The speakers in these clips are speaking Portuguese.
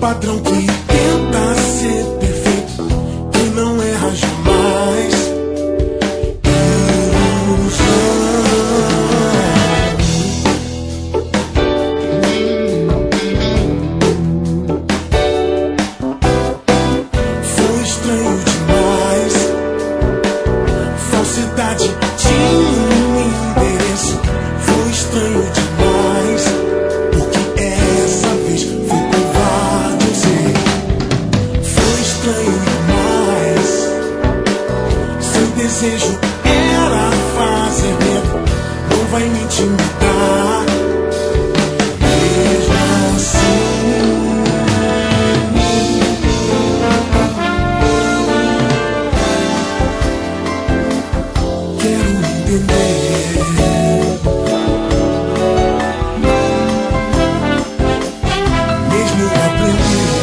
patrão que tenta ser perfeito, que não erra jamais. Foi estranho demais. Falsidade tinha um endereço. Foi estranho demais, porque essa vez fui covarde, eu sei. Foi estranho demais. Seu desejo era fazer medo, não vai me intimidar. Mesmo assim, quero entender. Mesmo aprender.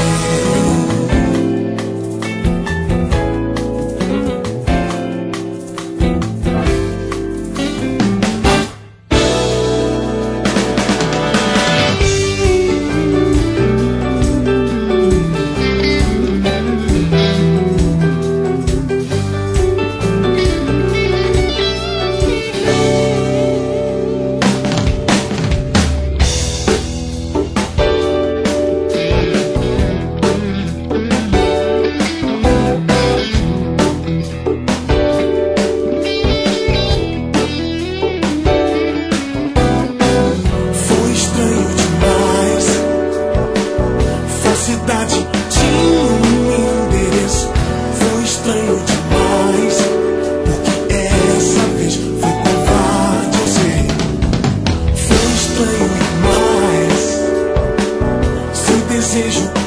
Falsidade tinha um endereço. Foi estranho demais, porque essa vez fui covarde, eu sei. Foi estranho demais. Seu desejo